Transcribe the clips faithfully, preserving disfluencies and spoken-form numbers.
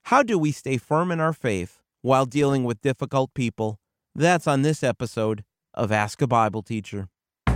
How do we stay firm in our faith while dealing with difficult people? That's on this episode of Ask a Bible Teacher.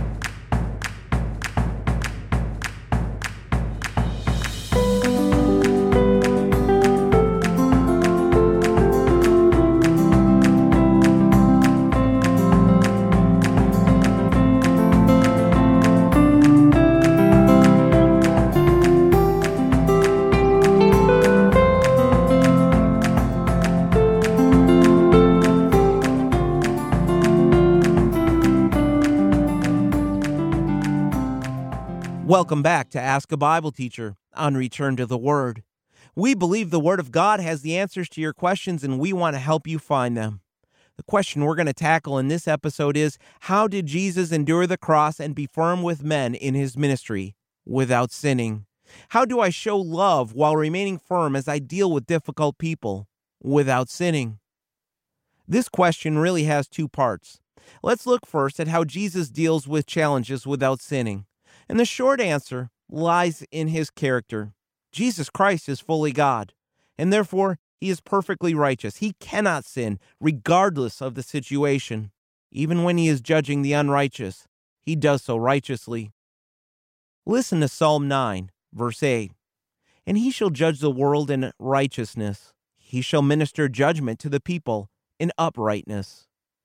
Welcome back to Ask a Bible Teacher on Return to the Word. We believe the Word of God has the answers to your questions, and we want to help you find them. The question we're going to tackle in this episode is, how did Jesus endure the cross and be firm with men in his ministry without sinning? How do I show love while remaining firm as I deal with difficult people without sinning? This question really has two parts. Let's look first at how Jesus deals with challenges without sinning. And the short answer lies in his character. Jesus Christ is fully God, and therefore he is perfectly righteous. He cannot sin, regardless of the situation. Even when he is judging the unrighteous, he does so righteously. Listen to Psalm nine, verse eight. And he shall judge the world in righteousness. He shall minister judgment to the people in uprightness.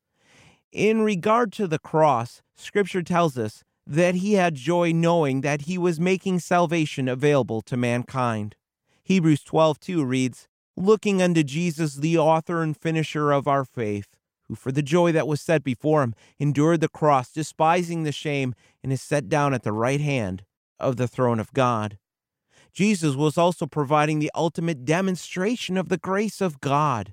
In regard to the cross, Scripture tells us that he had joy knowing that he was making salvation available to mankind. Hebrews twelve two reads, looking unto Jesus, the author and finisher of our faith, who for the joy that was set before him endured the cross, despising the shame, and is set down at the right hand of the throne of God. Jesus was also providing the ultimate demonstration of the grace of God.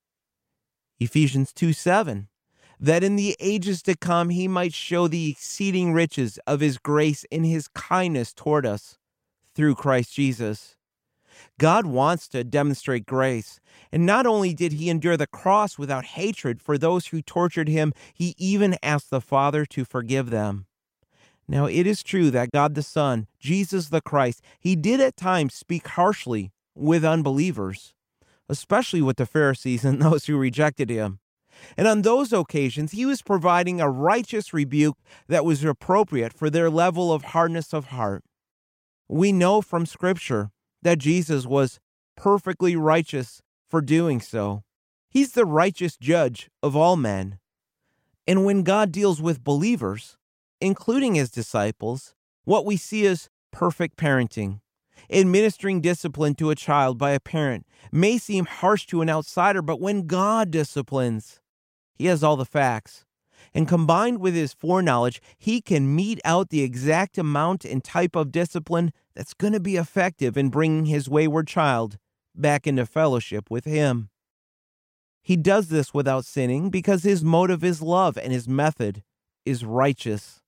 Ephesians two seven, that in the ages to come he might show the exceeding riches of his grace in his kindness toward us through Christ Jesus. God wants to demonstrate grace, and not only did he endure the cross without hatred for those who tortured him, he even asked the Father to forgive them. Now, it is true that God the Son, Jesus the Christ, he did at times speak harshly with unbelievers, especially with the Pharisees and those who rejected him. And on those occasions, he was providing a righteous rebuke that was appropriate for their level of hardness of heart. We know from Scripture that Jesus was perfectly righteous for doing so. He's the righteous judge of all men. And when God deals with believers, including his disciples, what we see is perfect parenting. Administering discipline to a child by a parent may seem harsh to an outsider, but when God disciplines, he has all the facts, and combined with his foreknowledge, he can mete out the exact amount and type of discipline that's going to be effective in bringing his wayward child back into fellowship with him. He does this without sinning because his motive is love and his method is righteous.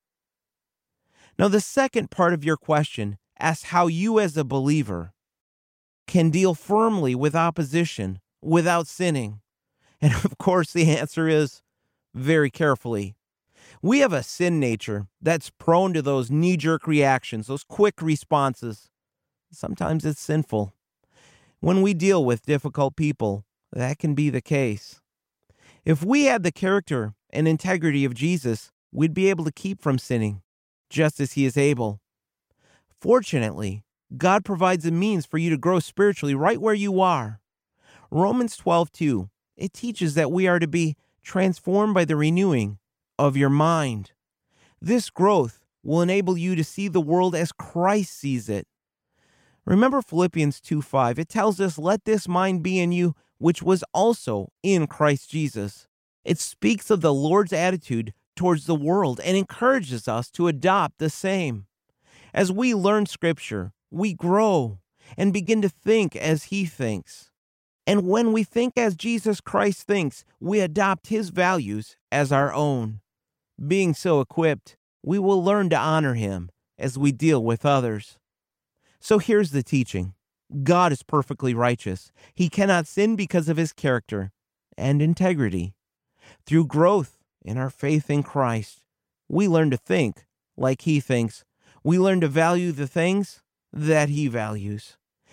Now, the second part of your question asks how you as a believer can deal firmly with opposition without sinning. And of course, the answer is very carefully. We have a sin nature that's prone to those knee-jerk reactions, those quick responses. Sometimes it's sinful. When we deal with difficult people, that can be the case. If we had the character and integrity of Jesus, we'd be able to keep from sinning, just as he is able. Fortunately, God provides a means for you to grow spiritually right where you are. Romans twelve two. It teaches that we are to be transformed by the renewing of your mind. This growth will enable you to see the world as Christ sees it. Remember Philippians two five. It tells us, let this mind be in you, which was also in Christ Jesus. It speaks of the Lord's attitude towards the world and encourages us to adopt the same. As we learn Scripture, we grow and begin to think as he thinks. And when we think as Jesus Christ thinks, we adopt his values as our own. Being so equipped, we will learn to honor him as we deal with others. So here's the teaching. God is perfectly righteous. He cannot sin because of his character and integrity. Through growth in our faith in Christ, we learn to think like he thinks. We learn to value the things that he values.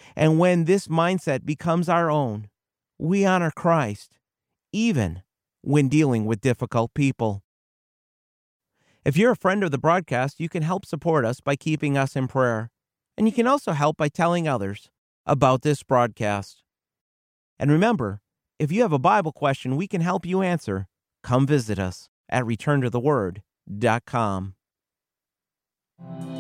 And when this mindset becomes our own, we honor Christ, even when dealing with difficult people. If you're a friend of the broadcast, you can help support us by keeping us in prayer. And you can also help by telling others about this broadcast. And remember, if you have a Bible question we can help you answer, come visit us at return to the word dot com.